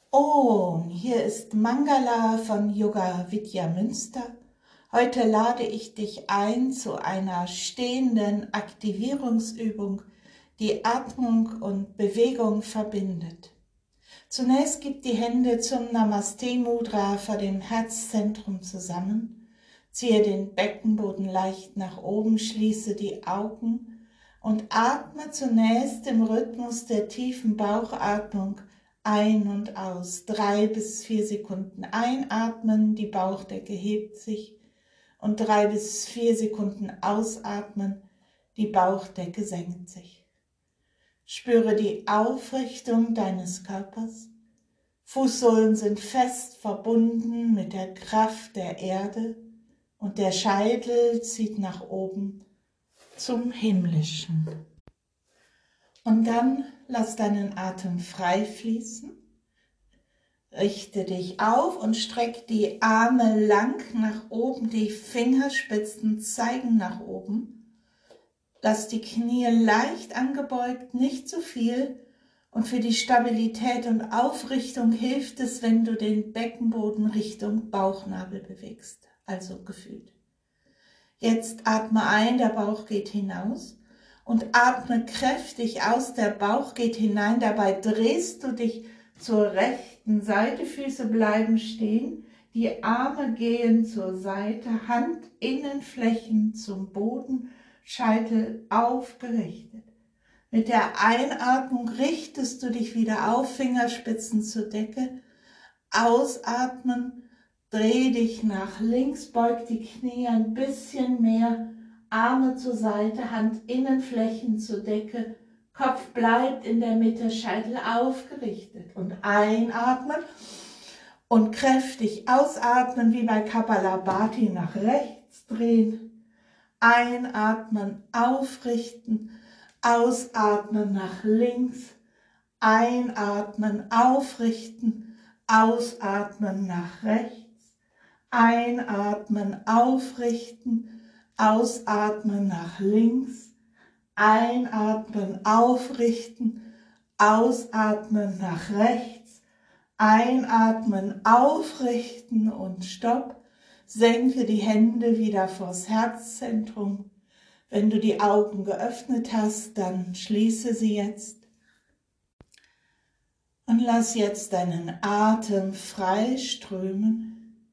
Om, hier ist Mangala von Yoga Vidya Münster. Heute lade ich dich ein zu einer stehenden Aktivierungsübung, die Atmung und Bewegung verbindet. Zunächst gib die Hände zum Namaste Mudra vor dem Herzzentrum zusammen. Ziehe den Beckenboden leicht nach oben, schließe die Augen und atme zunächst im Rhythmus der tiefen Bauchatmung ein und aus. 3 bis 4 Sekunden einatmen, die Bauchdecke hebt sich, und 3 bis 4 Sekunden ausatmen, die Bauchdecke senkt sich. Spüre die Aufrichtung deines Körpers. Fußsohlen sind fest verbunden mit der Kraft der Erde und der Scheitel zieht nach oben zum Himmlischen. Und dann lass deinen Atem frei fließen. Richte dich auf und streck die Arme lang nach oben, die Fingerspitzen zeigen nach oben. Lass die Knie leicht angebeugt, nicht zu viel. Und für die Stabilität und Aufrichtung hilft es, wenn du den Beckenboden Richtung Bauchnabel bewegst, also gefühlt. Jetzt atme ein, der Bauch geht hinaus. Und atme kräftig aus, der Bauch geht hinein. Dabei drehst du dich zur rechten Seite, Füße bleiben stehen, die Arme gehen zur Seite, Handinnenflächen zum Boden, Scheitel aufgerichtet. Mit der Einatmung richtest du dich wieder auf, Fingerspitzen zur Decke. Ausatmen, dreh dich nach links, beug die Knie ein bisschen mehr, Arme zur Seite, Handinnenflächen zur Decke, Kopf bleibt in der Mitte, Scheitel aufgerichtet. Und einatmen und kräftig ausatmen, wie bei Kapalabhati, nach rechts drehen. Einatmen, aufrichten, ausatmen nach links, einatmen, aufrichten, ausatmen nach rechts, einatmen, aufrichten, ausatmen nach links, einatmen, aufrichten, ausatmen nach rechts, einatmen, aufrichten und stopp. Senke die Hände wieder vors Herzzentrum. Wenn du die Augen geöffnet hast, dann schließe sie jetzt. Und lass jetzt deinen Atem frei strömen.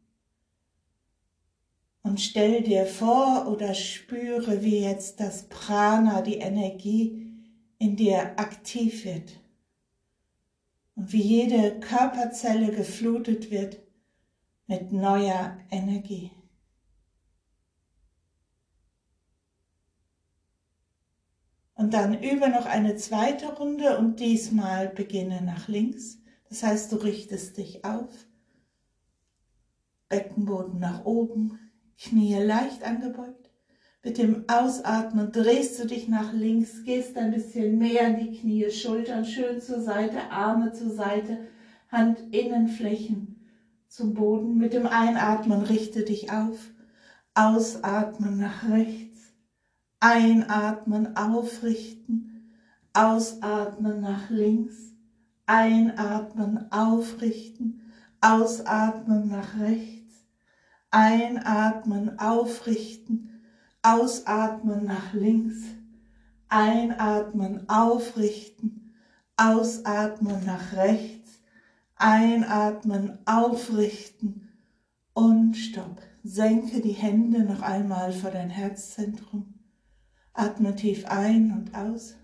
Und stell dir vor oder spüre, wie jetzt das Prana, die Energie in dir aktiv wird. Und wie jede Körperzelle geflutet wird mit neuer Energie. Und dann übe noch eine zweite Runde und diesmal beginne nach links. Das heißt, du richtest dich auf, Beckenboden nach oben, Knie leicht angebeugt. Mit dem Ausatmen drehst du dich nach links, gehst ein bisschen mehr in die Knie, Schultern schön zur Seite, Arme zur Seite, Handinnenflächen zum Boden. Mit dem Einatmen richte dich auf, ausatmen nach rechts, einatmen, aufrichten, ausatmen nach links, einatmen, aufrichten, ausatmen nach rechts, einatmen, aufrichten, ausatmen nach links, einatmen, aufrichten, ausatmen nach rechts, einatmen, aufrichten und stopp. Senke die Hände noch einmal vor dein Herzzentrum, atme tief ein und aus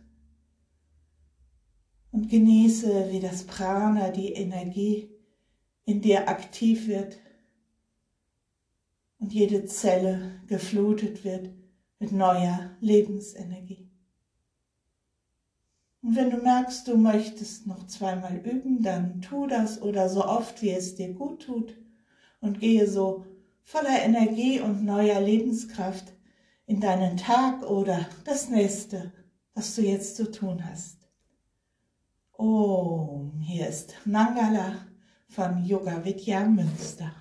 und genieße, wie das Prana, die Energie in dir aktiv wird und jede Zelle geflutet wird mit neuer Lebensenergie. Und wenn du merkst, du möchtest noch zweimal üben, dann tu das oder so oft, wie es dir gut tut und gehe so voller Energie und neuer Lebenskraft in deinen Tag oder das nächste, was du jetzt zu tun hast. Om, hier ist Mangala von Yoga Vidya Münster.